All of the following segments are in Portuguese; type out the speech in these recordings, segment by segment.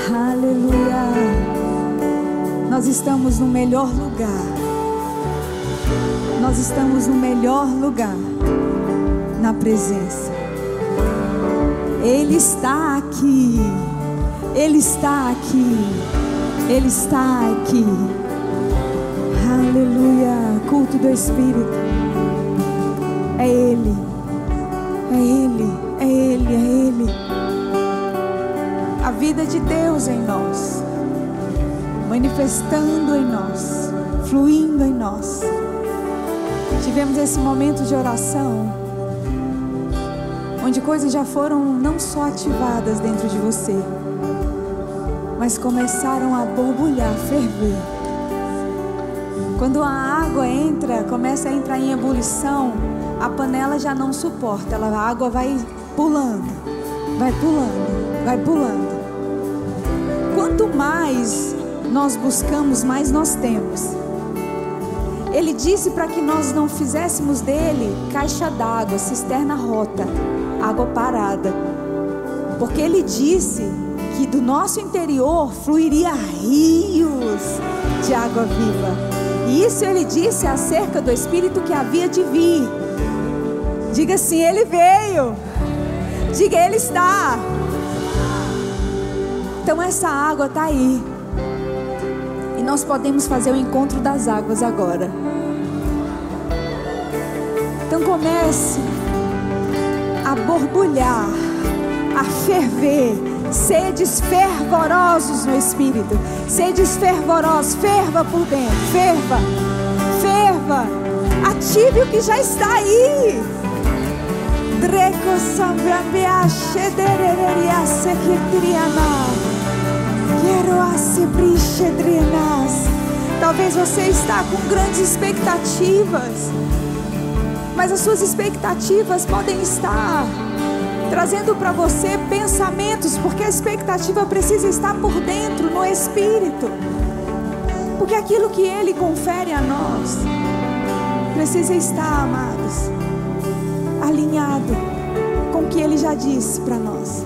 Aleluia. Nós estamos no melhor lugar. Nós estamos no melhor lugar, na presença. Ele está aqui. Ele está aqui. Ele está aqui. Aleluia. Culto do Espírito. É Ele. É Ele. É Ele. É Ele. A vida de Deus em nós, manifestando em nós, fluindo em nós. Tivemos esse momento de oração, onde coisas já foram não só ativadas dentro de você, mas começaram a borbulhar, ferver. Quando a água começa a entrar em ebulição, a panela já não suporta, a água vai pulando, vai pulando, vai pulando. Quanto mais nós buscamos, mais nós temos. Ele disse para que nós não fizéssemos dele caixa d'água, cisterna rota, água parada. Porque ele disse que do nosso interior fluiria rios de água viva. E isso ele disse acerca do Espírito que havia de vir. Diga assim: ele veio. Diga: ele está. Então essa água está aí. E nós podemos fazer o encontro das águas agora. Então comece a borbulhar, a ferver. Sedes fervorosos no Espírito. Sedes fervorosos. Ferva por dentro. Ferva. Ferva. Ative o que já está aí. Dreco sambrambea shedereria sequitriana. Quero asebrichedrenas. Talvez você está com grandes expectativas, mas as suas expectativas podem estar trazendo para você pensamentos, porque a expectativa precisa estar por dentro, no Espírito. Porque aquilo que Ele confere a nós precisa estar, amados, alinhado com o que Ele já disse para nós.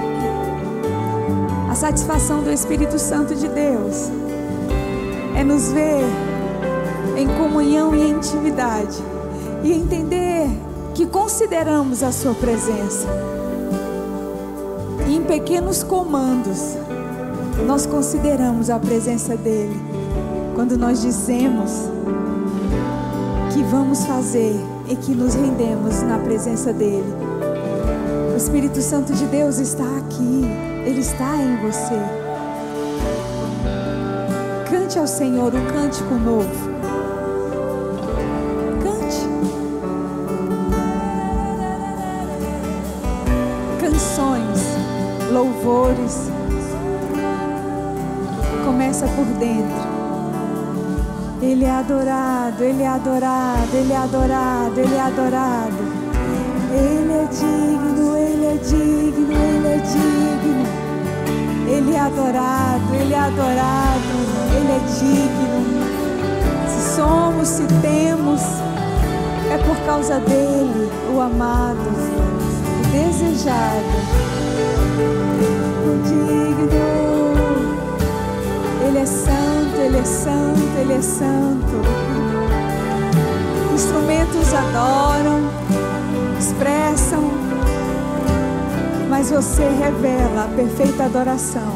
A satisfação do Espírito Santo de Deus é nos ver em comunhão e intimidade e entender que consideramos a sua presença. E em pequenos comandos nós consideramos a presença dele. Quando nós dizemos que vamos fazer e que nos rendemos na presença dele. O Espírito Santo de Deus está aqui. Ele está em você. Cante ao Senhor um cântico novo. Cante. Canções, louvores. Começa por dentro. Ele é adorado, Ele é adorado, Ele é adorado, Ele é adorado. Ele é digno, Ele é digno, Ele é digno. Ele é adorado, Ele é adorado, Ele é digno. Se somos, se temos, é por causa dele, o amado, o desejado, o digno. Ele é santo, Ele é santo, Ele é santo. Instrumentos adoram, expressam, mas você revela a perfeita adoração.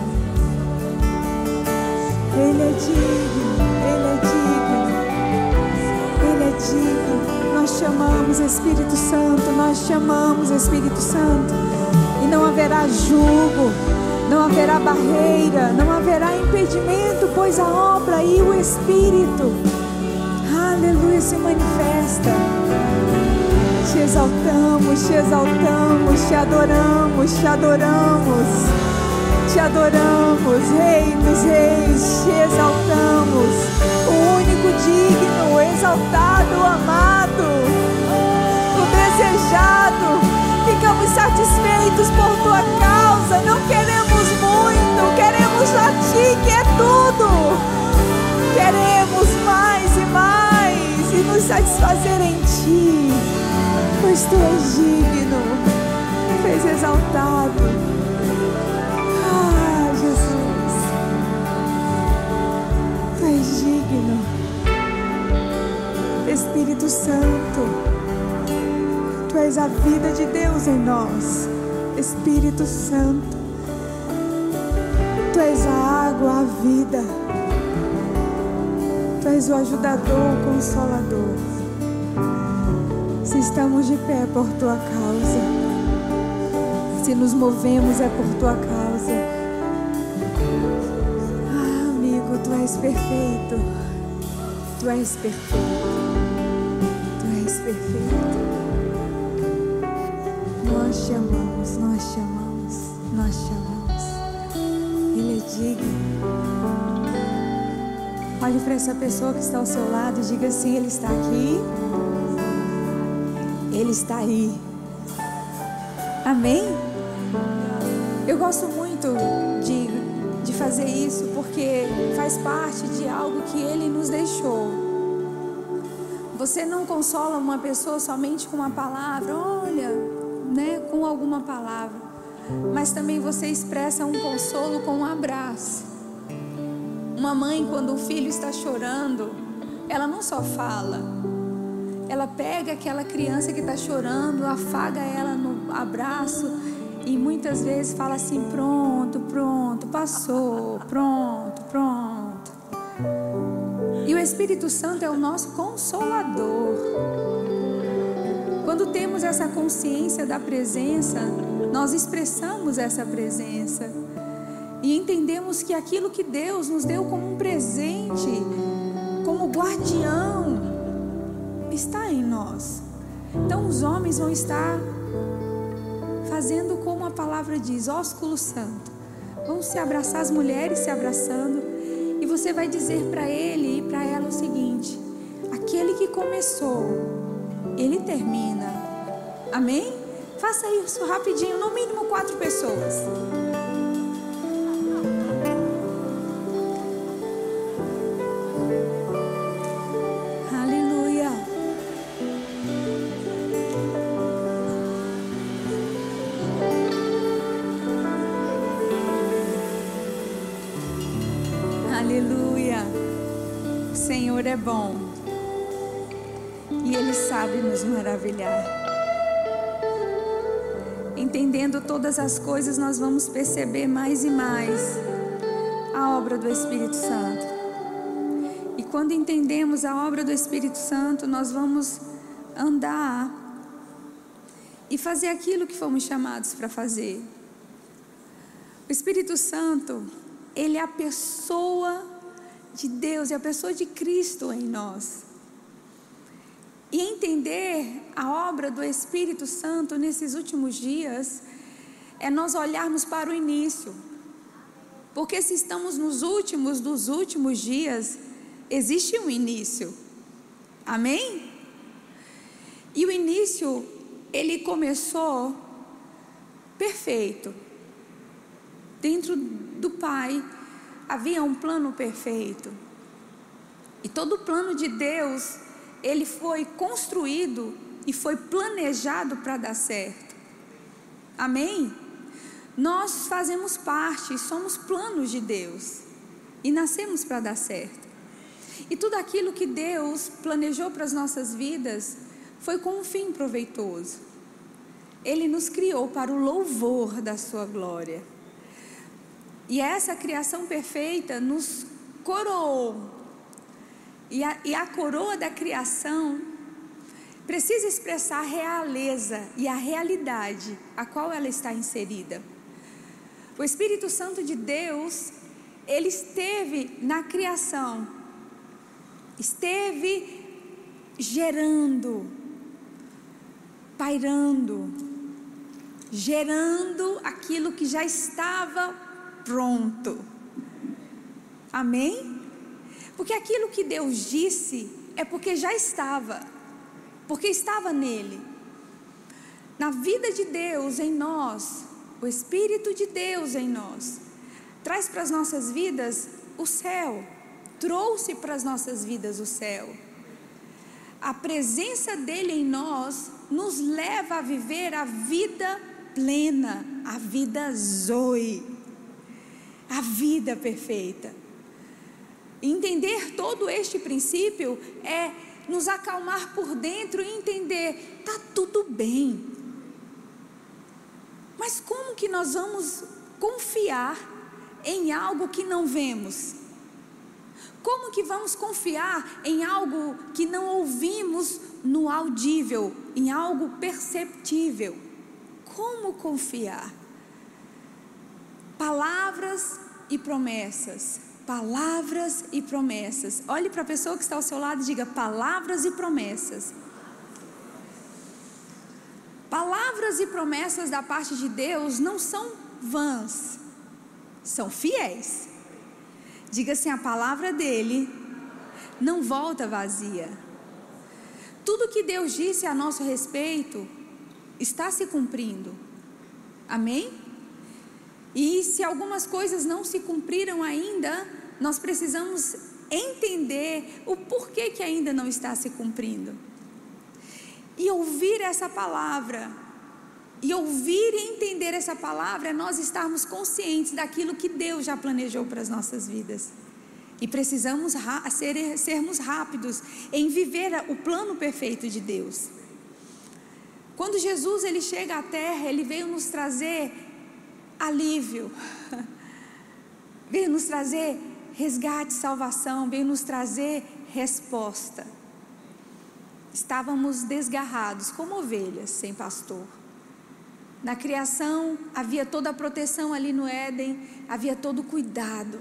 Ele é digno, Ele é digno, Ele é digno. Nós chamamos Espírito Santo, nós chamamos Espírito Santo. E não haverá jugo, não haverá barreira, não haverá impedimento, pois a obra e o Espírito, aleluia, se manifesta. Te exaltamos, te exaltamos, te adoramos, te adoramos, te adoramos, Rei dos Reis, te exaltamos, o único digno, exaltado, amado, o desejado. Ficamos satisfeitos por tua causa, não queremos muito, queremos a ti que é tudo. Queremos mais e mais e nos satisfazer em ti, pois tu és digno, tu és exaltado. Ah, Jesus. Deus em nós. Espírito Santo, Tu és a água, a vida. Tu és o ajudador, o consolador. Se estamos de pé é por Tua causa. Se nos movemos é por Tua causa. Ah, amigo, Tu és perfeito. Tu és perfeito. Tu és perfeito. Nós chamamos, nós chamamos, nós chamamos. Ele é digno. Olhe para essa pessoa que está ao seu lado e diga assim: Ele está aqui. Ele está aí. Amém? Eu gosto muito de fazer isso porque faz parte de algo que Ele nos deixou. Você não consola uma pessoa somente com uma palavra, olha, né, com alguma palavra, mas também você expressa um consolo com um abraço. Uma mãe, quando o filho está chorando, ela não só fala, ela pega aquela criança que está chorando, afaga ela no abraço e muitas vezes fala assim: pronto, pronto, passou, pronto, pronto. E o Espírito Santo é o nosso consolador. Quando temos essa consciência da presença, nós expressamos essa presença e entendemos que aquilo que Deus nos deu como um presente, como guardião, está em nós. Então os homens vão estar fazendo como a palavra diz, ósculo santo. Vão se abraçar, as mulheres se abraçando, e você vai dizer para ele e para ela o seguinte: aquele que começou, ele termina. Amém? Faça isso rapidinho, no mínimo 4 pessoas. Aleluia. Aleluia. O Senhor é bom e Ele sabe nos maravilhar. Entendendo todas as coisas, nós vamos perceber mais e mais a obra do Espírito Santo. E quando entendemos a obra do Espírito Santo, nós vamos andar e fazer aquilo que fomos chamados para fazer. O Espírito Santo, Ele é a pessoa de Deus, é a pessoa de Cristo em nós. E entender a obra do Espírito Santo nesses últimos dias é nós olharmos para o início. Porque se estamos nos últimos dos últimos dias, existe um início. Amém? E o início, ele começou perfeito. Dentro do Pai havia um plano perfeito. E todo o plano de Deus, ele foi construído e foi planejado para dar certo. Amém? Nós fazemos parte, somos planos de Deus e nascemos para dar certo. E tudo aquilo que Deus planejou para as nossas vidas foi com um fim proveitoso. Ele nos criou para o louvor da sua glória. E essa criação perfeita nos coroou. E a coroa da criação precisa expressar a realeza e a realidade a qual ela está inserida. O Espírito Santo de Deus, ele esteve na criação, esteve gerando, pairando, gerando aquilo que já estava pronto. Amém? Porque aquilo que Deus disse é porque já estava, porque estava nele. Na vida de Deus em nós, o Espírito de Deus em nós, traz para as nossas vidas o céu, trouxe para as nossas vidas o céu. A presença dele em nós nos leva a viver a vida plena, a vida Zoe, a vida perfeita. Entender todo este princípio é nos acalmar por dentro e entender, está tudo bem. Mas como que nós vamos confiar em algo que não vemos? Como que vamos confiar em algo que não ouvimos no audível, em algo perceptível? Como confiar? Palavras e promessas. Palavras e promessas. Olhe para a pessoa que está ao seu lado e diga: palavras e promessas. Palavras e promessas da parte de Deus não são vãs, são fiéis. Diga assim: a palavra dele não volta vazia. Tudo que Deus disse a nosso respeito está se cumprindo. Amém? E se algumas coisas não se cumpriram ainda, nós precisamos entender o porquê que ainda não está se cumprindo. E ouvir essa palavra, e ouvir e entender essa palavra, é nós estarmos conscientes daquilo que Deus já planejou para as nossas vidas. E precisamos sermos rápidos em viver o plano perfeito de Deus. Quando Jesus ele chega à terra, ele veio nos trazer alívio, veio nos trazer resgate, salvação, veio nos trazer resposta. Estávamos desgarrados como ovelhas sem pastor. Na criação havia toda a proteção ali no Éden, havia todo o cuidado.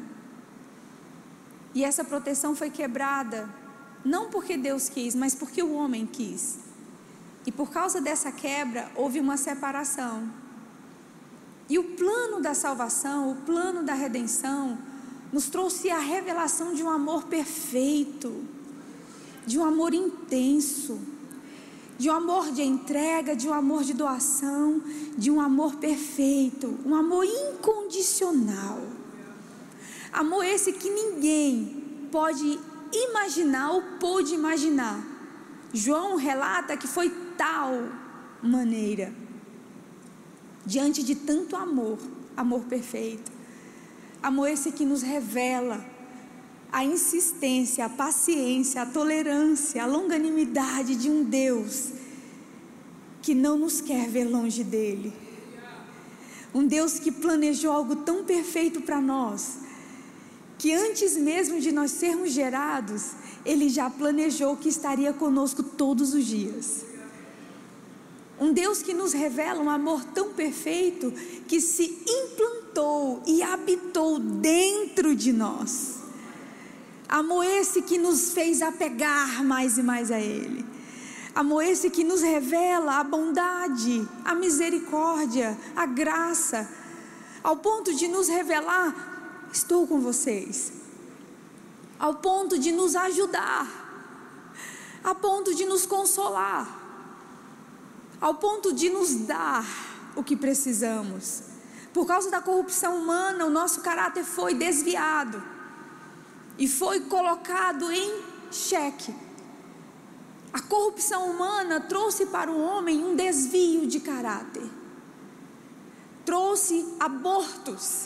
E essa proteção foi quebrada, não porque Deus quis, mas porque o homem quis. E por causa dessa quebra, houve uma separação. E o plano da salvação, o plano da redenção, nos trouxe a revelação de um amor perfeito, de um amor intenso, de um amor de entrega, de um amor de doação, de um amor perfeito, um amor incondicional. Amor esse que ninguém pode imaginar ou pôde imaginar. João relata que foi tal maneira, diante de tanto amor, amor perfeito. Amor esse que nos revela a insistência, a paciência, a tolerância, a longanimidade de um Deus que não nos quer ver longe dele. Um Deus que planejou algo tão perfeito para nós, que antes mesmo de nós sermos gerados, ele já planejou que estaria conosco todos os dias. Um Deus que nos revela um amor tão perfeito que se implantou e habitou dentro de nós. Amor esse que nos fez apegar mais e mais a ele. Amor esse que nos revela a bondade, a misericórdia, a graça, ao ponto de nos revelar: estou com vocês. Ao ponto de nos ajudar, a ponto de nos consolar, ao ponto de nos dar o que precisamos. Por causa da corrupção humana, o nosso caráter foi desviado e foi colocado em xeque. A corrupção humana trouxe para o homem um desvio de caráter, trouxe abortos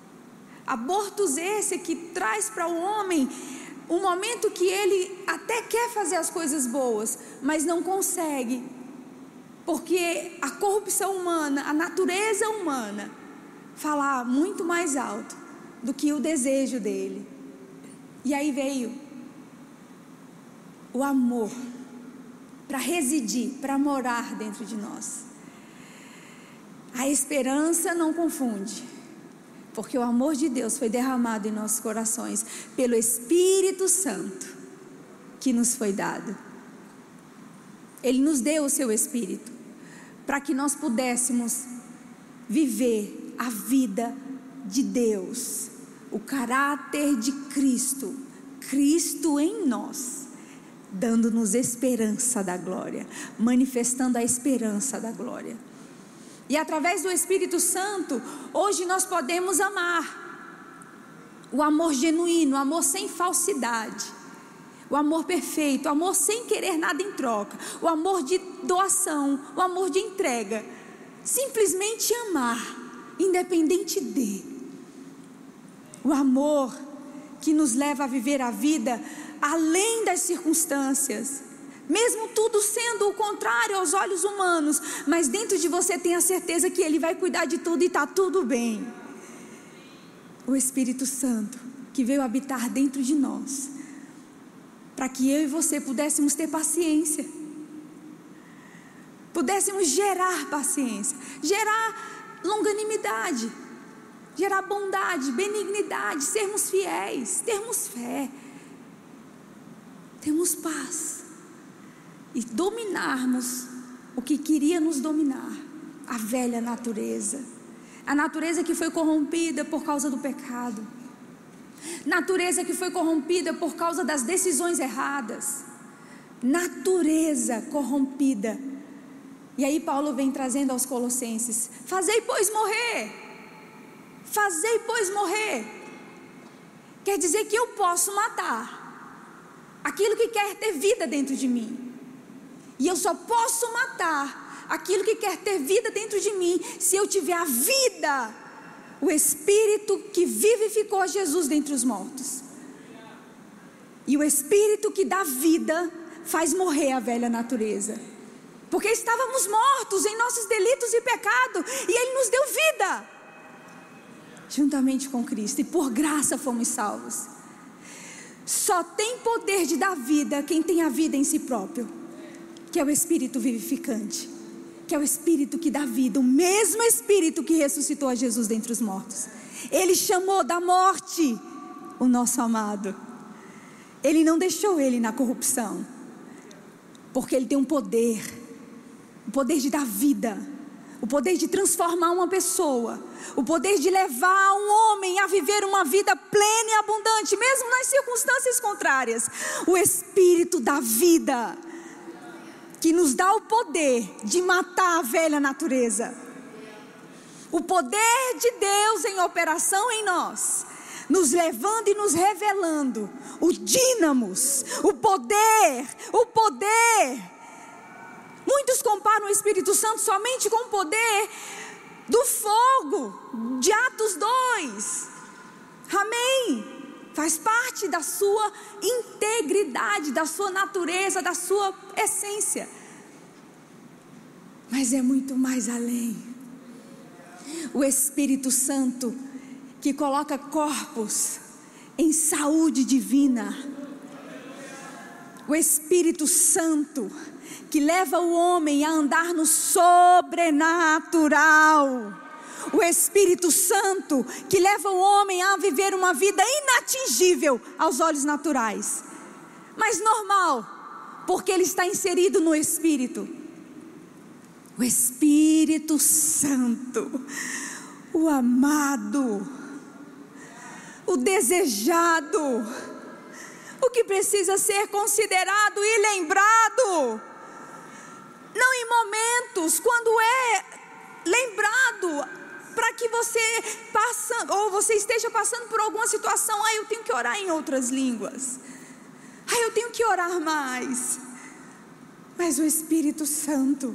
esse que traz para o homem um momento que ele até quer fazer as coisas boas, mas não consegue, porque a corrupção humana, a natureza humana, fala muito mais alto do que o desejo dele. E aí veio o amor para residir, para morar dentro de nós. A esperança não confunde, porque o amor de Deus foi derramado em nossos corações pelo Espírito Santo que nos foi dado. Ele nos deu o seu Espírito para que nós pudéssemos viver a vida de Deus, o caráter de Cristo, Cristo em nós, dando-nos esperança da glória, manifestando a esperança da glória. E através do Espírito Santo, hoje nós podemos amar o amor genuíno, o amor sem falsidade, o amor perfeito, o amor sem querer nada em troca, o amor de doação, o amor de entrega. Simplesmente amar, independente de. O amor que nos leva a viver a vida além das circunstâncias, mesmo tudo sendo o contrário aos olhos humanos, mas dentro de você tem a certeza que Ele vai cuidar de tudo e está tudo bem. O Espírito Santo que veio habitar dentro de nós, para que eu e você pudéssemos ter paciência, pudéssemos gerar paciência, gerar longanimidade, gerar bondade, benignidade, sermos fiéis, termos fé, termos paz e dominarmos o que queria nos dominar, a velha natureza, a natureza que foi corrompida por causa do pecado, natureza que foi corrompida por causa das decisões erradas, natureza corrompida. E aí Paulo vem trazendo aos Colossenses: fazei pois morrer, fazei pois morrer, quer dizer que eu posso matar aquilo que quer ter vida dentro de mim, e eu só posso matar aquilo que quer ter vida dentro de mim se eu tiver a vida, o Espírito que vivificou Jesus dentre os mortos. E o Espírito que dá vida faz morrer a velha natureza, porque estávamos mortos em nossos delitos e pecado, e Ele nos deu vida juntamente com Cristo, e por graça fomos salvos. Só tem poder de dar vida quem tem a vida em si próprio, que é o Espírito vivificante, que é o Espírito que dá vida, o mesmo Espírito que ressuscitou a Jesus dentre os mortos. Ele chamou da morte o nosso amado, Ele não deixou ele na corrupção, porque Ele tem um poder, o poder de dar vida, o poder de transformar uma pessoa, o poder de levar um homem a viver uma vida plena e abundante, mesmo nas circunstâncias contrárias. O Espírito da vida, que nos dá o poder de matar a velha natureza, o poder de Deus em operação em nós, nos levando e nos revelando o dínamos, o poder. Muitos comparam o Espírito Santo somente com o poder do fogo de Atos 2. Amém? Faz parte da sua integridade, da sua natureza, da sua essência. Mas é muito mais além. O Espírito Santo que coloca corpos em saúde divina. O Espírito Santo que leva o homem a andar no sobrenatural. O Espírito Santo que leva o homem a viver uma vida inatingível aos olhos naturais, mas normal, porque ele está inserido no Espírito. O Espírito Santo, o amado, o desejado, o que precisa ser considerado e lembrado, não em momentos quando é lembrado, para que você você esteja passando por alguma situação. Eu tenho que orar em outras línguas, eu tenho que orar mais. Mas o Espírito Santo,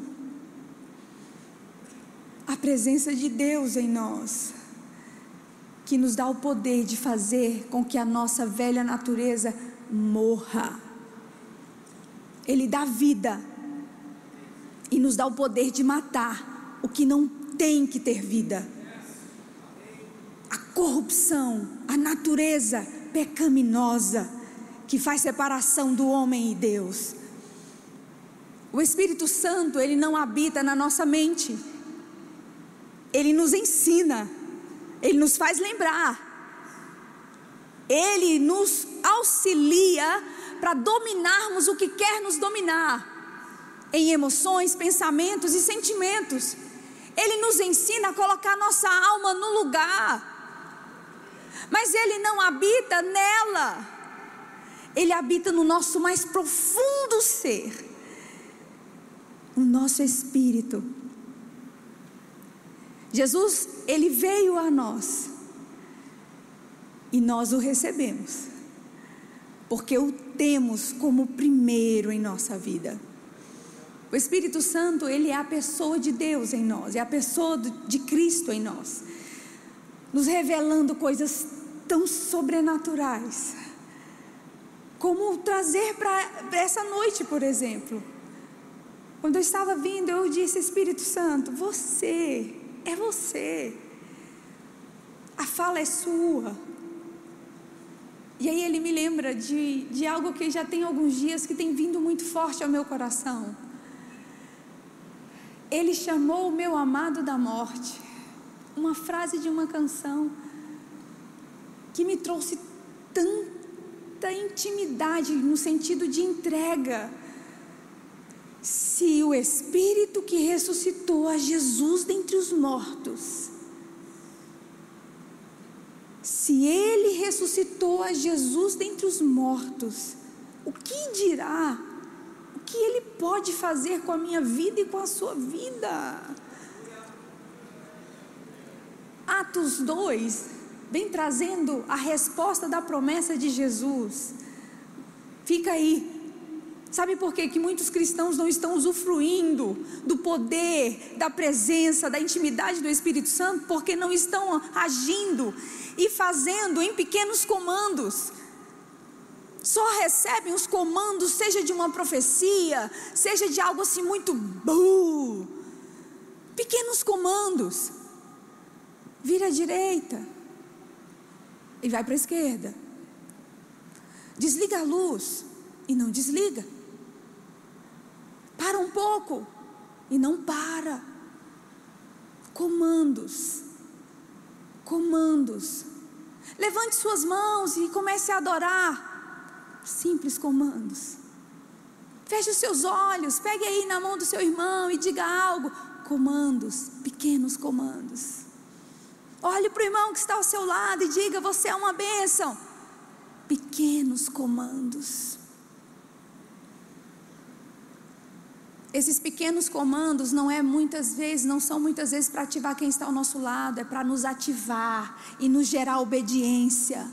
a presença de Deus em nós, que nos dá o poder de fazer com que a nossa velha natureza morra. Ele dá vida e nos dá o poder de matar o que não tem que ter vida. A corrupção, a natureza pecaminosa que faz separação do homem e Deus. O Espírito Santo, ele não habita na nossa mente. Ele nos ensina, ele nos faz lembrar, ele nos auxilia para dominarmos o que quer nos dominar, em emoções, pensamentos e sentimentos. Ele nos ensina a colocar nossa alma no lugar, mas Ele não habita nela, Ele habita no nosso mais profundo ser, o nosso espírito. Jesus, Ele veio a nós, e nós o recebemos, porque o temos como primeiro em nossa vida. O Espírito Santo, Ele é a pessoa de Deus em nós, é a pessoa de Cristo em nós, nos revelando coisas tão sobrenaturais, Como trazer para essa noite, por exemplo. Quando eu estava vindo, eu disse: Espírito Santo, você, é você. A fala é sua. E aí ele me lembra de algo que já tem alguns dias, que tem vindo muito forte ao meu coração. Ele chamou o meu amado da morte. Uma frase de uma canção que me trouxe tanta intimidade, no sentido de entrega. Se o Espírito que ressuscitou a Jesus dentre os mortos, se Ele ressuscitou a Jesus dentre os mortos, o que dirá? O que Ele pode fazer com a minha vida e com a sua vida? Atos 2 vem trazendo a resposta da promessa de Jesus. Fica aí. Sabe por quê? Que muitos cristãos não estão usufruindo do poder, da presença, da intimidade do Espírito Santo, porque não estão agindo e fazendo em pequenos comandos. Só recebem os comandos, seja de uma profecia, seja de algo assim muito pequenos comandos. Vira à direita e vai para a esquerda. Desliga a luz e não desliga. Para um pouco e não para. Comandos. Comandos. Levante suas mãos e comece a adorar. Simples comandos. Feche os seus olhos, pegue aí na mão do seu irmão e diga algo. Comandos, pequenos comandos. Olhe para o irmão que está ao seu lado e diga: você é uma bênção. Pequenos comandos. Esses pequenos comandos não são muitas vezes para ativar quem está ao nosso lado, é para nos ativar e nos gerar obediência.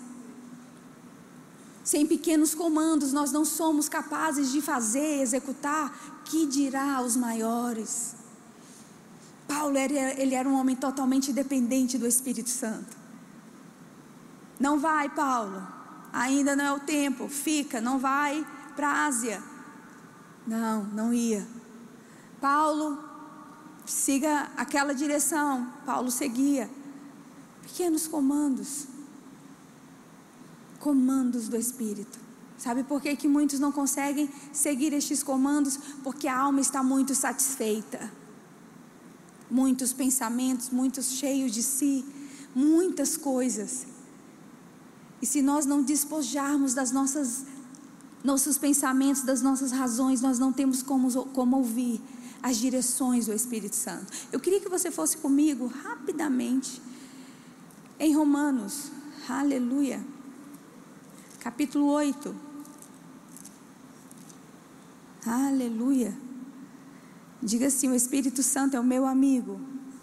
Sem pequenos comandos nós não somos capazes de fazer, executar, que dirá os maiores. Paulo ele era um homem totalmente dependente do Espírito Santo. Não vai, Paulo, ainda não é o tempo, fica, não vai para a Ásia. Não ia. Paulo, siga aquela direção. Paulo seguia. Pequenos comandos. Comandos do Espírito. Sabe por que muitos não conseguem seguir estes comandos? Porque a alma está muito satisfeita. Muitos pensamentos, muitos cheios de si, muitas coisas. E se nós não despojarmos das nossos pensamentos, das nossas razões, nós não temos como ouvir as direções do Espírito Santo. Eu queria que você fosse comigo rapidamente em Romanos, aleluia, capítulo 8, aleluia. Diga assim: o Espírito Santo é o meu amigo.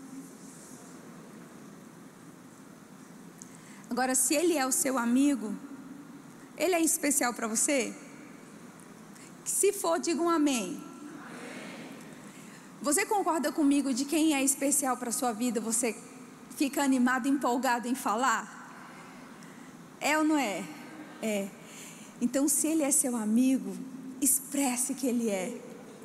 Agora, se Ele é o seu amigo, Ele é especial para você? Se for, diga um amém. Você concorda comigo de quem é especial para a sua vida? Você fica animado, empolgado em falar? É ou não é? É. Então, se Ele é seu amigo, expresse que Ele é.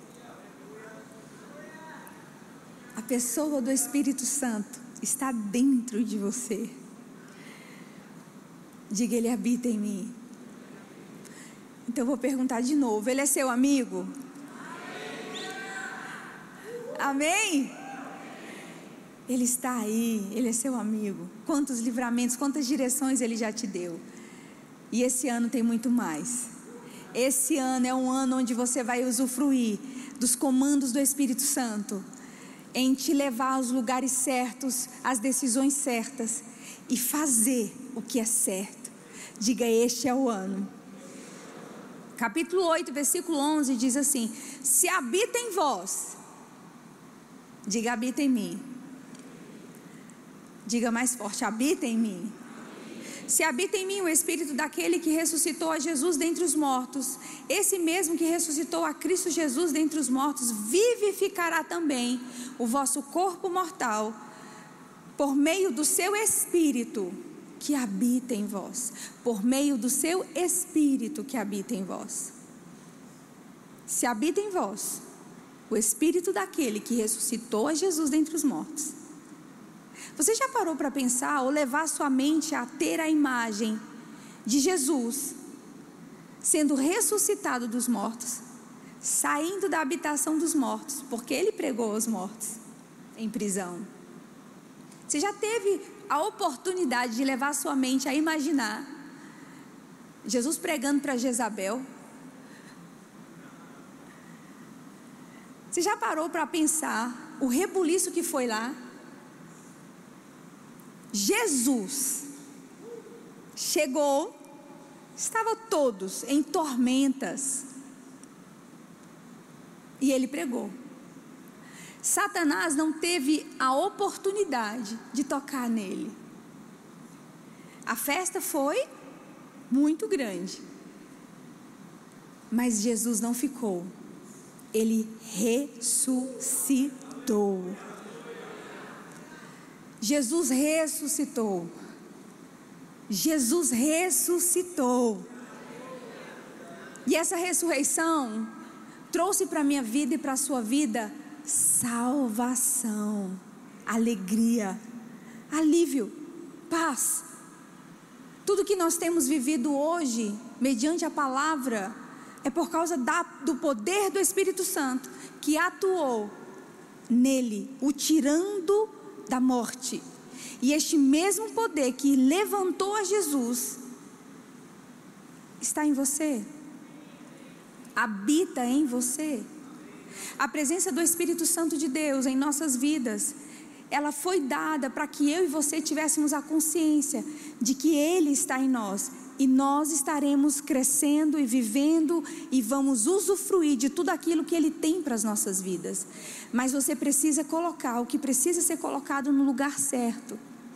A pessoa do Espírito Santo está dentro de você. Diga: Ele habita em mim. Então eu vou perguntar de novo: Ele é seu amigo? Amém? Ele está aí, Ele é seu amigo. Quantos livramentos, quantas direções Ele já te deu. E esse ano tem muito mais. Esse ano é um ano onde você vai usufruir dos comandos do Espírito Santo, em te levar aos lugares certos, às decisões certas, e fazer o que é certo. Diga: este é o ano. Capítulo 8, versículo 11 diz assim: se habita em vós, diga: habita em mim. Diga mais forte: habita em mim. Se habita em mim o Espírito daquele que ressuscitou a Jesus dentre os mortos, esse mesmo que ressuscitou a Cristo Jesus dentre os mortos, vivificará também o vosso corpo mortal, por meio do seu Espírito, que habita em vós, por meio do seu Espírito que habita em vós. Se habita em vós o Espírito daquele que ressuscitou a Jesus dentre os mortos, você já parou para pensar ou levar sua mente a ter a imagem de Jesus sendo ressuscitado dos mortos, saindo da habitação dos mortos, porque ele pregou aos mortos em prisão? Você já teve a oportunidade de levar sua mente a imaginar Jesus pregando para Jezabel? Você já parou para pensar o rebuliço que foi lá? Jesus chegou, estavam todos em tormentas, e ele pregou. Satanás não teve a oportunidade de tocar nele. A festa foi muito grande, mas Jesus não ficou. Ele ressuscitou. Jesus ressuscitou. Jesus ressuscitou. E essa ressurreição trouxe para a minha vida e para a sua vida salvação, alegria, alívio, paz. Tudo que nós temos vivido hoje, mediante a palavra, é por causa do poder do Espírito Santo, que atuou nele, o tirando da morte. E este mesmo poder que levantou a Jesus, está em você, habita em você. A presença do Espírito Santo de Deus em nossas vidas, ela foi dada para que eu e você tivéssemos a consciência de que Ele está em nós, e nós estaremos crescendo e vivendo e vamos usufruir de tudo aquilo que Ele tem para as nossas vidas. Mas você precisa colocar o que precisa ser colocado no lugar certo.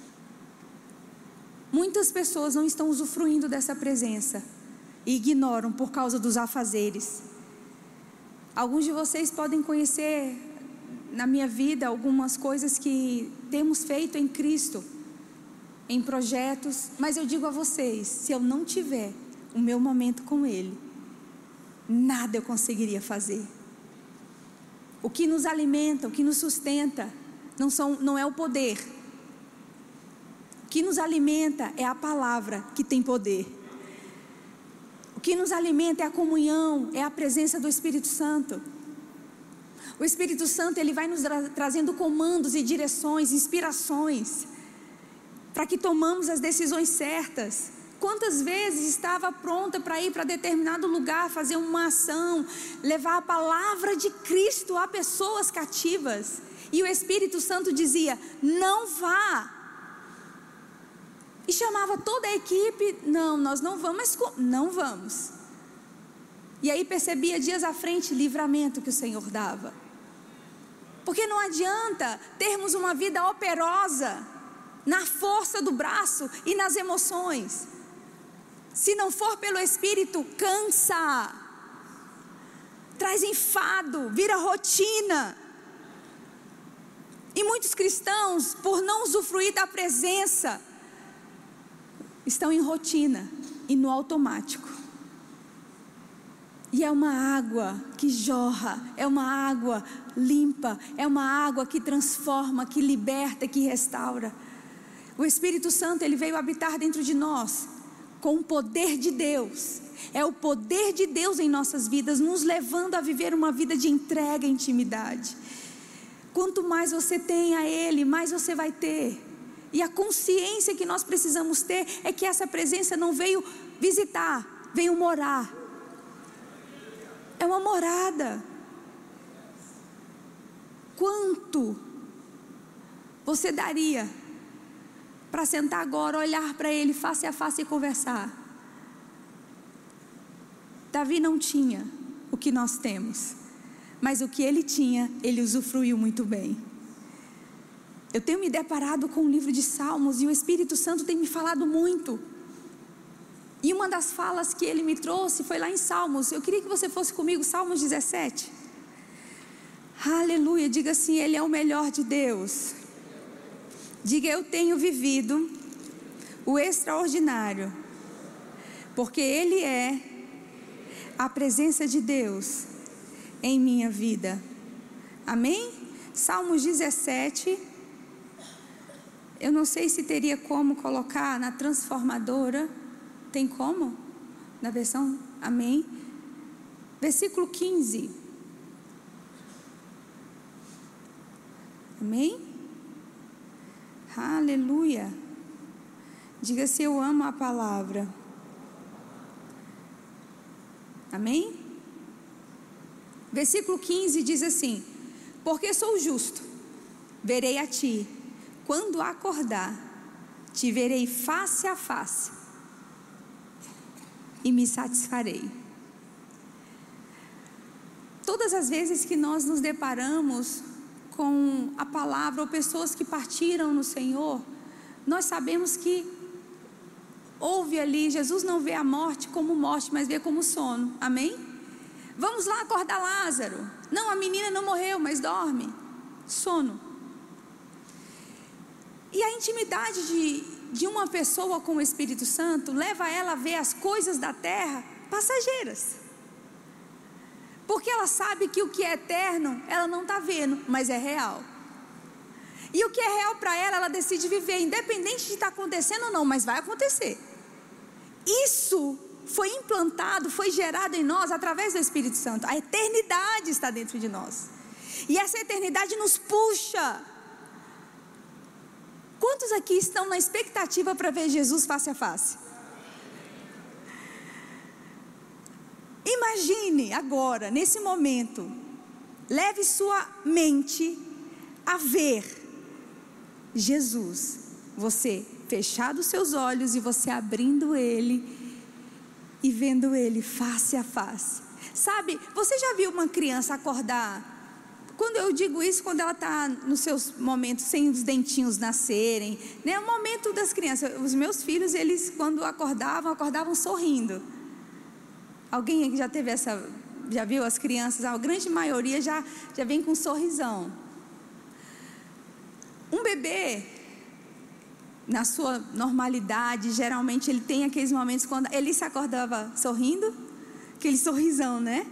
Muitas pessoas não estão usufruindo dessa presença e ignoram por causa dos afazeres. Alguns de vocês podem conhecer na minha vida algumas coisas que temos feito em Cristo, em projetos, mas eu digo a vocês, se eu não tiver o meu momento com Ele, nada eu conseguiria fazer. O que nos alimenta, o que nos sustenta, não é o poder. O que nos alimenta é a palavra que tem poder. O que nos alimenta é a comunhão, é a presença do Espírito Santo. O Espírito Santo, ele vai nos trazendo comandos e direções, inspirações, para que tomamos as decisões certas. Quantas vezes estava pronta para ir para determinado lugar, fazer uma ação, levar a palavra de Cristo a pessoas cativas, e o Espírito Santo dizia: não vá. E chamava toda a equipe: não, nós não vamos, mas não vamos. E aí percebia dias à frente livramento que o Senhor dava. Porque não adianta termos uma vida operosa na força do braço e nas emoções, se não for pelo Espírito, cansa, traz enfado, vira rotina. E muitos cristãos, por não usufruir da presença, estão em rotina e no automático. E é uma água que jorra, é uma água limpa, é uma água que transforma, que liberta, que restaura. O Espírito Santo, ele veio habitar dentro de nós com o poder de Deus. É o poder de Deus em nossas vidas, nos levando a viver uma vida de entrega e intimidade. Quanto mais você tem a Ele, mais você vai ter. E a consciência que nós precisamos ter é que essa presença não veio visitar, veio morar. É uma morada. Quanto você daria para sentar agora, olhar para Ele face a face e conversar? Davi não tinha o que nós temos, mas o que ele tinha, ele usufruiu muito bem. Eu tenho me deparado com o livro de Salmos e o Espírito Santo tem me falado muito. E uma das falas que ele me trouxe foi lá em Salmos. Eu queria que você fosse comigo, Salmos 17. Aleluia, diga assim: Ele é o melhor de Deus. Diga: eu tenho vivido o extraordinário, porque Ele é a presença de Deus em minha vida. Amém? Salmos 17. Eu não sei se teria como colocar na transformadora. Tem como? Na versão, amém? Versículo 15. Amém? Aleluia. Diga se eu amo a palavra. Amém? Versículo 15 diz assim: porque sou justo, verei a ti, quando acordar, te verei face a face, e me satisfarei. Todas as vezes que nós nos deparamos com a palavra, ou pessoas que partiram no Senhor, nós sabemos que houve ali, Jesus não vê a morte como morte, mas vê como sono. Amém? Vamos lá acordar Lázaro. Não, a menina não morreu, mas dorme. Sono. E a intimidade de uma pessoa com o Espírito Santo leva ela a ver as coisas da terra passageiras, porque ela sabe que o que é eterno ela não está vendo, mas é real. E o que é real para ela, ela decide viver, independente de estar acontecendo ou não, mas vai acontecer. Isso foi implantado, foi gerado em nós através do Espírito Santo. A eternidade está dentro de nós, e essa eternidade nos puxa. Quantos aqui estão na expectativa para ver Jesus face a face? Imagine agora, nesse momento, leve sua mente a ver Jesus, você fechado os seus olhos e você abrindo ele e vendo ele face a face. Sabe, você já viu uma criança acordar? Quando eu digo isso, quando ela está nos seus momentos sem os dentinhos nascerem, né? O momento das crianças. Os meus filhos, eles quando acordavam sorrindo. Alguém aqui já teve essa, já viu as crianças? A grande maioria já vem com um sorrisão. Um bebê, na sua normalidade, geralmente ele tem aqueles momentos quando ele se acordava sorrindo, aquele sorrisão, né?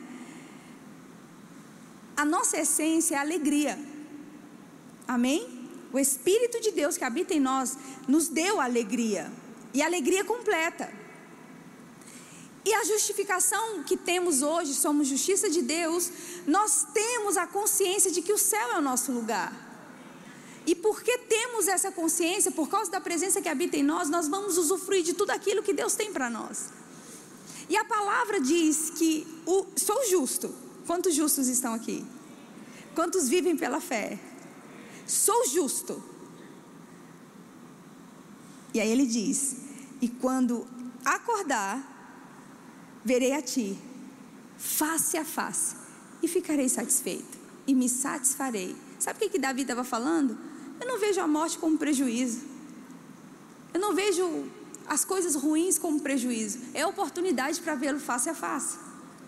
A nossa essência é a alegria. Amém? O Espírito de Deus que habita em nós nos deu alegria, e alegria completa. E a justificação que temos hoje, somos justiça de Deus, nós temos a consciência de que o céu é o nosso lugar. E porque temos essa consciência, por causa da presença que habita em nós, nós vamos usufruir de tudo aquilo que Deus tem para nós. E a palavra diz que sou justo. Quantos justos estão aqui? Quantos vivem pela fé? Sou justo. E aí ele diz: e quando acordar, verei a ti face a face, e ficarei satisfeito, e me satisfarei. Sabe o que Davi estava falando? Eu não vejo a morte como prejuízo, eu não vejo as coisas ruins como prejuízo, é oportunidade para vê-lo face a face.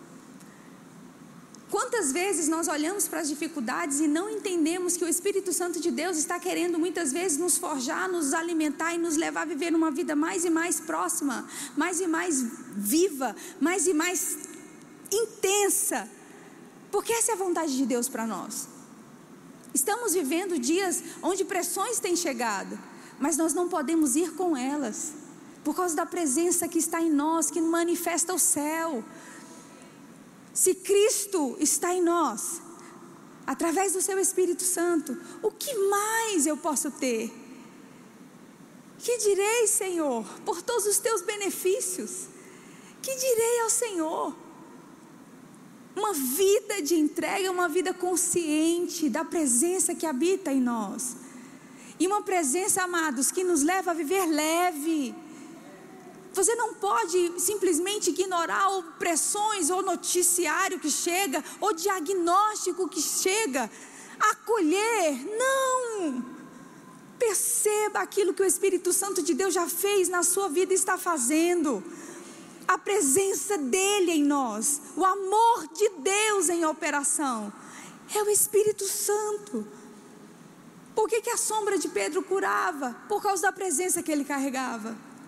Quantas vezes nós olhamos para as dificuldades e não entendemos que o Espírito Santo de Deus está querendo muitas vezes nos forjar, nos alimentar e nos levar a viver uma vida mais e mais próxima, mais e mais viva, mais e mais intensa, porque essa é a vontade de Deus para nós. Estamos vivendo dias onde pressões têm chegado, mas nós não podemos ir com elas, por causa da presença que está em nós, que manifesta o céu. Se Cristo está em nós, através do seu Espírito Santo, o que mais eu posso ter? Que direi, Senhor, por todos os teus benefícios? Que direi ao Senhor? Uma vida de entrega, uma vida consciente da presença que habita em nós. E uma presença, amados, que nos leva a viver leve. Você não pode simplesmente ignorar pressões ou noticiário que chega, ou diagnóstico que chega, acolher. Não! Perceba aquilo que o Espírito Santo de Deus já fez na sua vida e está fazendo. A presença dele em nós, o amor de Deus em operação, é o Espírito Santo. Por que a sombra de Pedro curava? Por causa da presença que ele carregava.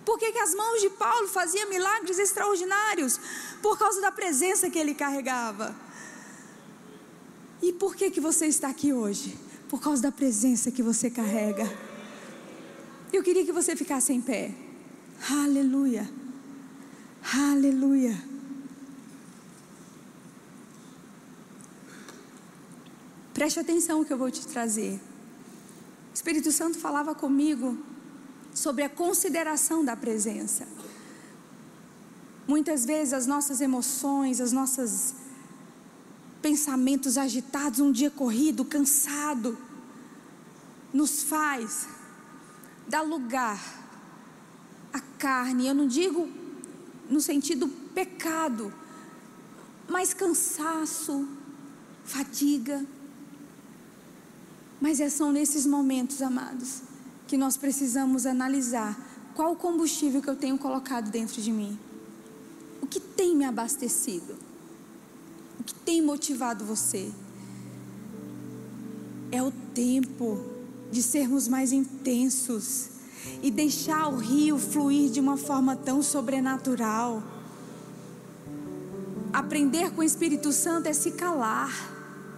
Por que as mãos de Paulo faziam milagres extraordinários? Por causa da presença que ele carregava. E por que você está aqui hoje? Por causa da presença que você carrega. Eu queria que você ficasse em pé. Aleluia. Aleluia. Preste atenção no que eu vou te trazer. O Espírito Santo falava comigo sobre a consideração da presença. Muitas vezes as nossas emoções, os nossos pensamentos agitados, um dia corrido, cansado, nos faz dar lugar à carne. Eu não digo no sentido pecado, mas cansaço, fadiga. Mas são nesses momentos, amados, que nós precisamos analisar qual o combustível que eu tenho colocado dentro de mim. O que tem me abastecido? O que tem motivado você? É o tempo de sermos mais intensos e deixar o rio fluir de uma forma tão sobrenatural. Aprender com o Espírito Santo é se calar.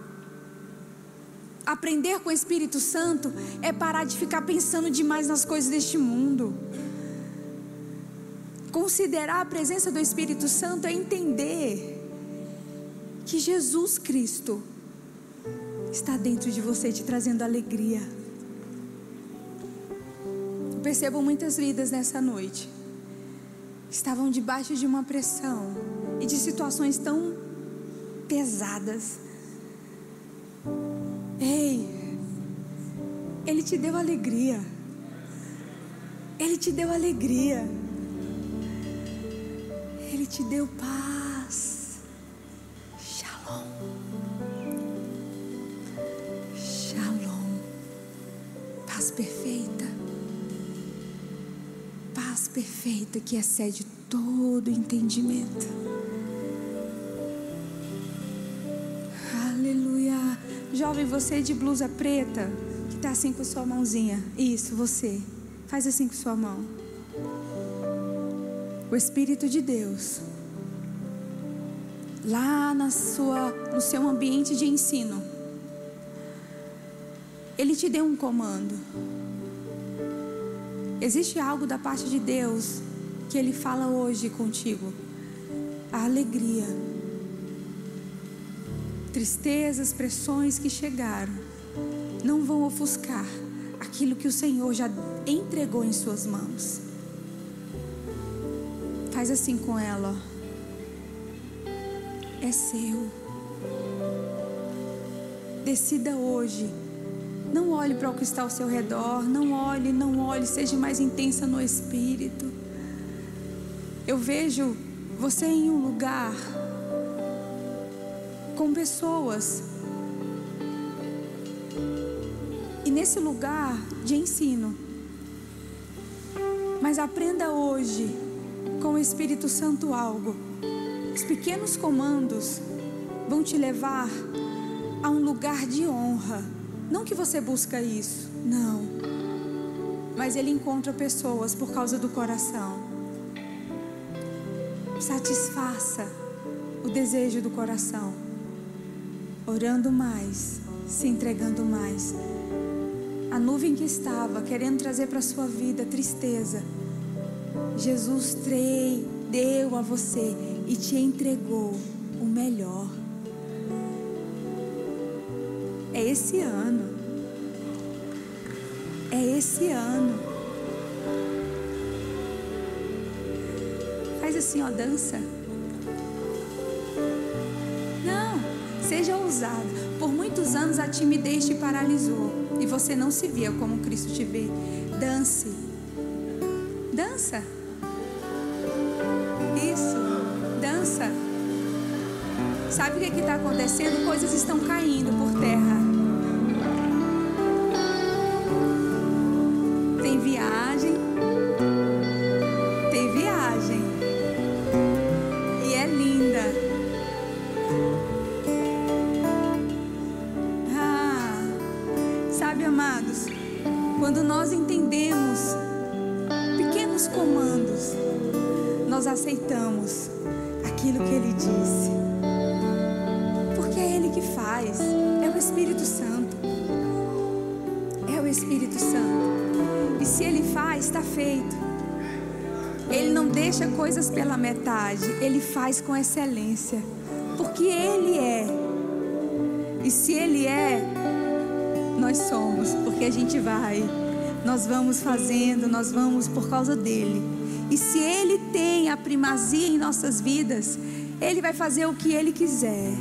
Aprender com o Espírito Santo é parar de ficar pensando demais nas coisas deste mundo. Considerar a presença do Espírito Santo é entender que Jesus Cristo está dentro de você, te trazendo alegria. Eu percebo muitas vidas nessa noite estavam debaixo de uma pressão e de situações tão pesadas. Ei, Ele te deu alegria. Ele te deu alegria. Ele te deu paz. Shalom. Shalom. Paz perfeita. Paz perfeita que excede todo entendimento. Aleluia. Jovem, você de blusa preta, que está assim com sua mãozinha. Isso, você. Faz assim com sua mão. O Espírito de Deus, lá no seu ambiente de ensino, Ele te deu um comando. Existe algo da parte de Deus que Ele fala hoje contigo. A alegria. Tristezas, pressões que chegaram não vão ofuscar aquilo que o Senhor já entregou em suas mãos. Faz assim com ela, ó. É seu. Decida hoje. Não olhe para o que está ao seu redor. Não olhe. Seja mais intensa no Espírito. Eu vejo você em um lugar com pessoas. E nesse lugar de ensino. Mas aprenda hoje com o Espírito Santo algo. Os pequenos comandos vão te levar a um lugar de honra. Não que você busca isso, não. Mas Ele encontra pessoas por causa do coração. Satisfaça o desejo do coração. Orando mais, se entregando mais. A nuvem que estava querendo trazer para a sua vida tristeza, Jesus deu a você e te entregou o melhor. É esse ano. É esse ano. Faz assim, ó, dança. Não, seja ousado. Por muitos anos a timidez te paralisou e você não se via como Cristo te vê. Dance. Dança. Isso, dança. Sabe o que está acontecendo? Coisas estão caindo por terra. Tem viagem. Tem viagem. E é linda. Sabe, amados, quando nós entendemos pequenos comandos, nós aceitamos aquilo que Ele disse. Porque é Ele que faz, é o Espírito Santo. É o Espírito Santo. E se Ele faz, está feito. Ele não deixa coisas pela metade, Ele faz com excelência. Porque Ele é. E se Ele é, nós somos. Porque a gente vai, nós vamos fazendo, nós vamos por causa dEle. E se Ele tem a primazia em nossas vidas, Ele vai fazer o que Ele quiser.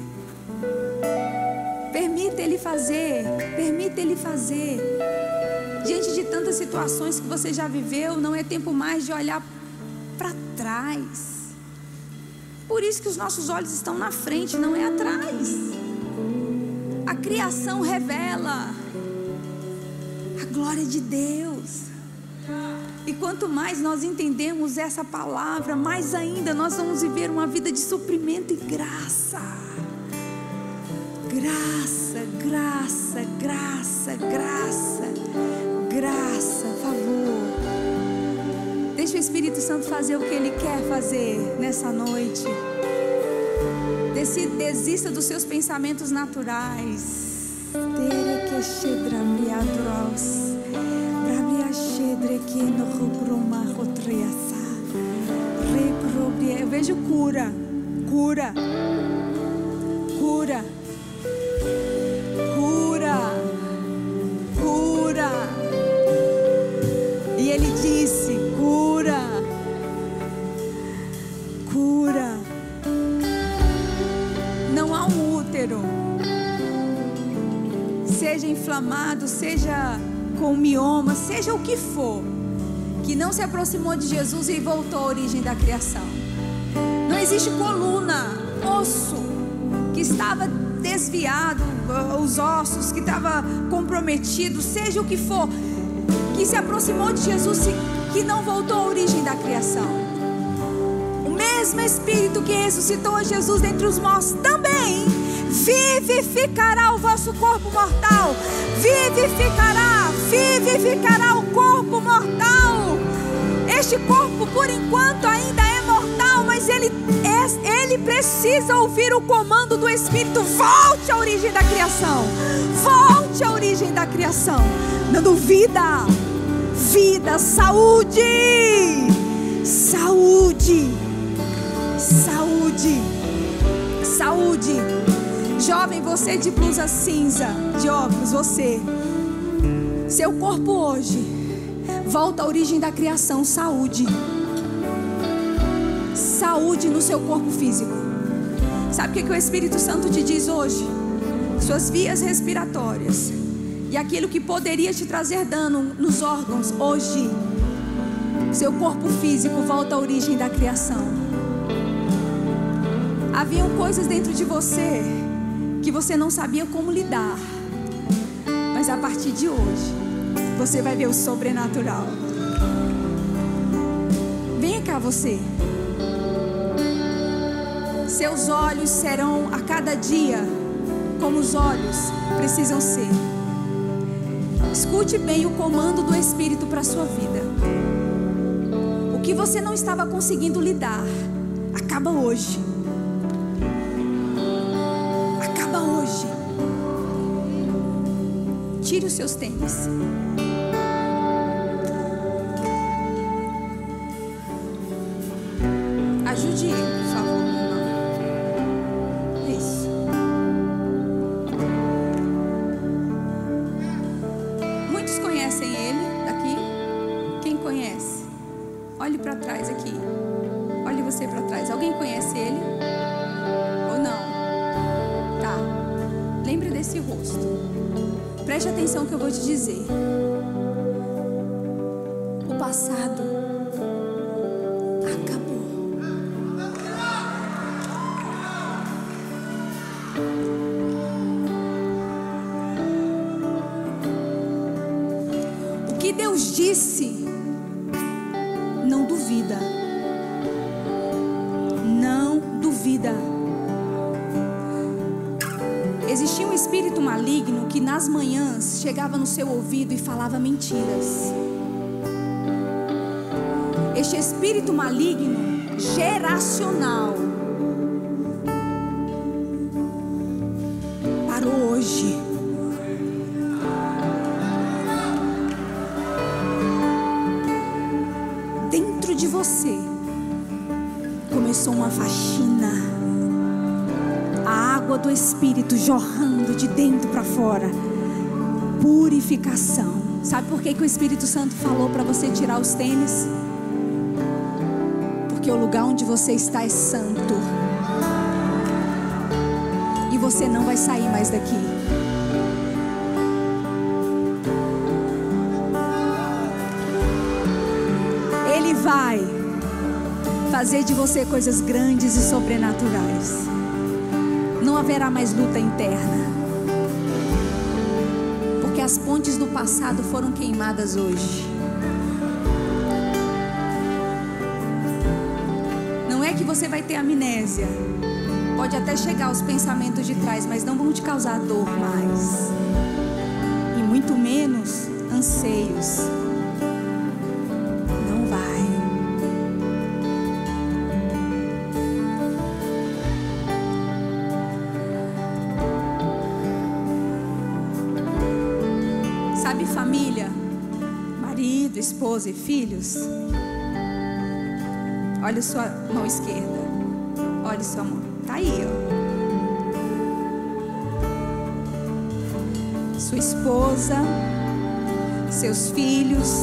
Permita Ele fazer, permita Ele fazer. Diante de tantas situações que você já viveu, não é tempo mais de olhar para trás. Por isso que os nossos olhos estão na frente, não é atrás. A criação revela a glória de Deus. E quanto mais nós entendemos essa palavra, mais ainda nós vamos viver uma vida de suprimento e graça. Graça, graça, graça, graça, graça, favor. Deixa o Espírito Santo fazer o que Ele quer fazer nessa noite. Desista dos seus pensamentos naturais. Eu vejo cura, cura, cura, cura, cura. E Ele disse: cura, cura. Não há um útero, seja inflamado, seja com mioma, seja o que for, que não se aproximou de Jesus e voltou à origem da criação. Não existe coluna, osso que estava desviado, os ossos que estava comprometido, seja o que for, que se aproximou de Jesus e que não voltou à origem da criação. O mesmo Espírito que ressuscitou a Jesus dentre os mortos também vivificará o vosso corpo mortal. Vivificará o corpo mortal. Este corpo por enquanto ainda é mortal, mas ele precisa ouvir o comando do Espírito. Volte à origem da criação. Volte à origem da criação, dando vida, vida, saúde, saúde, saúde, saúde. Jovem, você de blusa cinza, de óculos, você, seu corpo hoje volta à origem da criação. Saúde, saúde no seu corpo físico. Sabe o que o Espírito Santo te diz hoje? Suas vias respiratórias e aquilo que poderia te trazer dano nos órgãos, hoje seu corpo físico volta à origem da criação. Haviam coisas dentro de você que você não sabia como lidar, mas a partir de hoje você vai ver o sobrenatural. Venha cá você. Seus olhos serão a cada dia como os olhos precisam ser. Escute bem o comando do Espírito para a sua vida. O que você não estava conseguindo lidar, acaba hoje. Acaba hoje. Tire os seus tênis. Ajude ele, por favor, meu irmão. Isso. Muitos conhecem ele daqui. Quem conhece? Olhe para trás aqui. Olhe você para trás. Alguém conhece ele? Ou não? Tá. Lembre desse rosto. Preste atenção que eu vou te dizer. O passado acabou. O que Deus disse, não duvida. Não duvida. Existia um espírito maligno que nas manhãs chegava no seu ouvido e falava mentiras. Este espírito maligno geracional para hoje. Dentro de você começou uma faxina, a água do Espírito jorrando de dentro para fora, purificação. Sabe por que o Espírito Santo falou para você tirar os tênis? Porque o lugar onde você está é santo e você não vai sair mais daqui. Ele vai fazer de você coisas grandes e sobrenaturais. Não haverá mais luta interna, porque as pontes do passado foram queimadas hoje. Não é que você vai ter amnésia, pode até chegar aos pensamentos de trás, mas não vão te causar dor mais, e muito menos anseios. Não vai. Sabe, família, marido, esposa e filhos? Olha sua mão esquerda. Olha sua mão. Tá aí, ó. Sua esposa, seus filhos.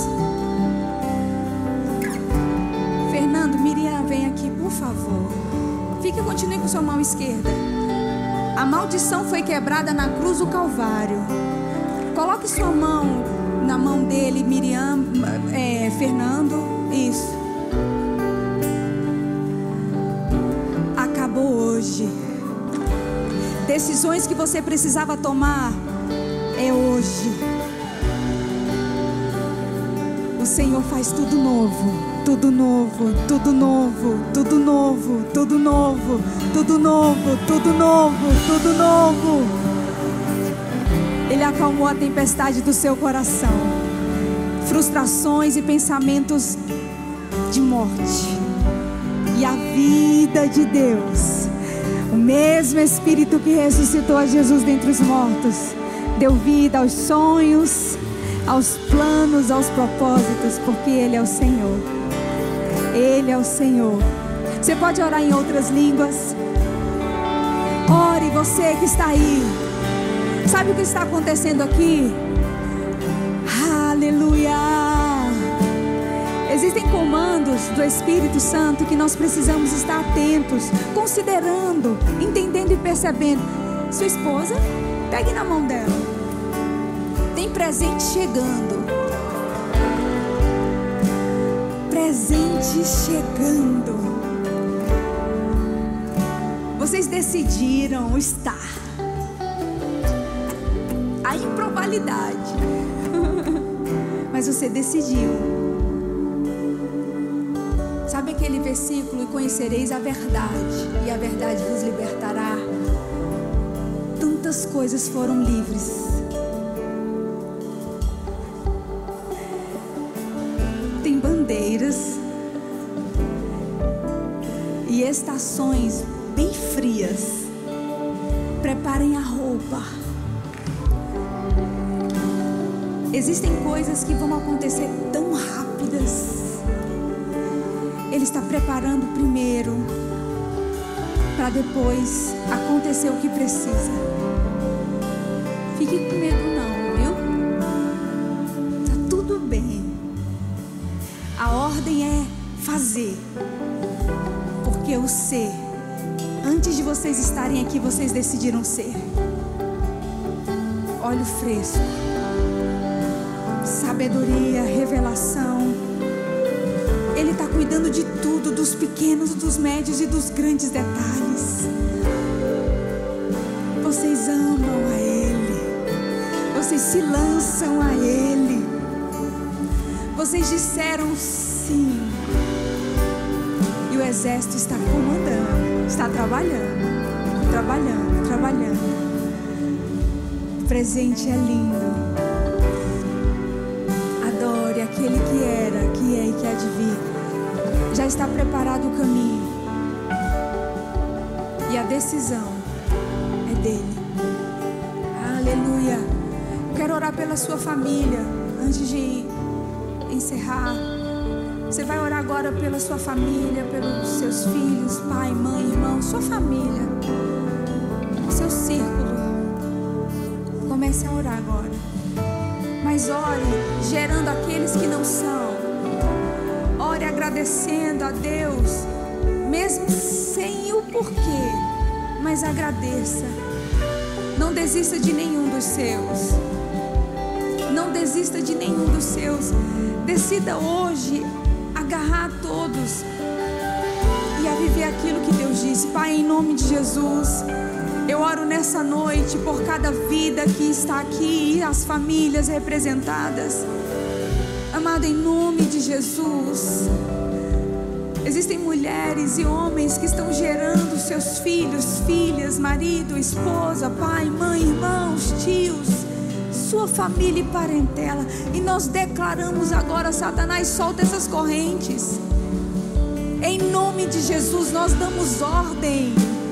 Fernando, Miriam, vem aqui, por favor. Continue com sua mão esquerda. A maldição foi quebrada na cruz do Calvário. Coloque sua mão na mão dele, Miriam, Fernando. Isso. Acabou hoje. Decisões que você precisava tomar é hoje. O Senhor faz tudo novo. Tudo novo, tudo novo, tudo novo, tudo novo, tudo novo, tudo novo, tudo novo. Ele acalmou a tempestade do seu coração, frustrações e pensamentos de morte. E a vida de Deus, o mesmo Espírito que ressuscitou a Jesus dentre os mortos, deu vida aos sonhos, aos planos, aos propósitos, porque Ele é o Senhor. Ele é o Senhor. Você pode orar em outras línguas? Ore, você que está aí. Sabe o que está acontecendo aqui? Aleluia! Existem comandos do Espírito Santo que nós precisamos estar atentos, considerando, entendendo e percebendo. Sua esposa, pegue na mão dela. Tem presente chegando. Presente chegando. Vocês decidiram estar. A improbabilidade. Mas você decidiu. Sabe aquele versículo? E conhecereis a verdade, e a verdade vos libertará. Tantas coisas foram livres. Tem bandeiras e estações bem frias. Preparem a roupa. Existem coisas que vão acontecer tão rápidas. Ele está preparando primeiro, para depois acontecer o que precisa. Fique com medo não, viu? Tá tudo bem. A ordem é fazer, porque o ser, antes de vocês estarem aqui, vocês decidiram ser. Óleo fresco, sabedoria, revelação. Ele está cuidando de tudo, dos pequenos, dos médios e dos grandes detalhes. Vocês amam a Ele, vocês se lançam a Ele. Vocês disseram sim. E o exército está comandando, está trabalhando, trabalhando, trabalhando. O presente é lindo. Adore aquele que era, que é e que há de vir. Já está preparado o caminho. E a decisão é dele. Aleluia. Quero orar pela sua família. Antes de encerrar, você vai orar agora pela sua família, pelos seus filhos, pai, mãe, irmão, sua família, seu círculo. Comece a orar agora. Mas ore gerando aqueles que não são. Ore agradecendo a Deus, mesmo sem o porquê, mas agradeça. Não desista de nenhum dos seus. Não desista de nenhum dos seus. Decida hoje agarrar todos e a viver aquilo que Deus disse. Pai, em nome de Jesus, eu oro nessa noite por cada vida que está aqui e as famílias representadas. Amado, em nome de Jesus, existem mulheres e homens que estão gerando seus filhos, filhas, marido, esposa, pai, mãe, irmãos, tios, sua família e parentela. E nós declaramos agora: Satanás, solta essas correntes. Em nome de Jesus, nós damos ordem.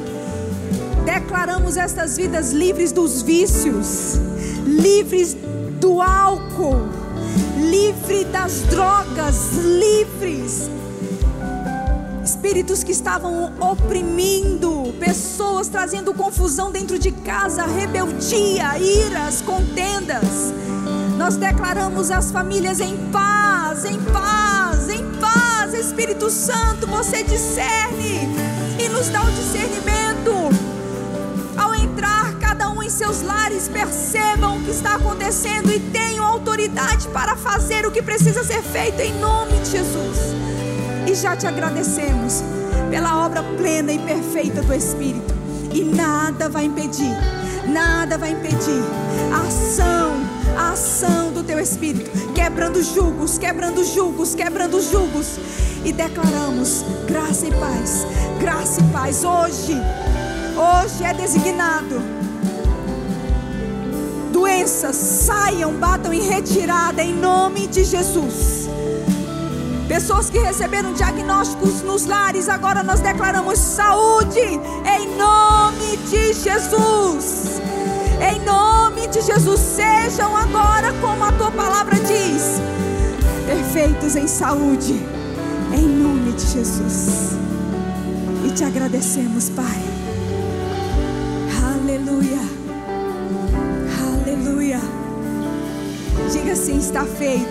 Declaramos estas vidas livres dos vícios, livres do álcool, livre das drogas, livres. Espíritos que estavam oprimindo pessoas, trazendo confusão dentro de casa, rebeldia, iras, contendas. Nós declaramos as famílias em paz, em paz, em paz. Espírito Santo, você discerne e nos dá o discernimento. Ao entrar, cada um em seus lares, percebam o que está acontecendo e tenham autoridade para fazer o que precisa ser feito em nome de Jesus. E já te agradecemos pela obra plena e perfeita do Espírito. E nada vai impedir a ação do teu Espírito, quebrando julgos, quebrando julgos, quebrando julgos. E declaramos graça e paz, graça e paz. Hoje é designado. Doenças saiam, batam em retirada em nome de Jesus. Pessoas que receberam diagnósticos nos lares, agora nós declaramos saúde em nome de Jesus. Em nome de Jesus, sejam agora, como a tua palavra diz, perfeitos em saúde, em nome de Jesus. E te agradecemos, Pai. Aleluia, aleluia. Diga assim: está feito.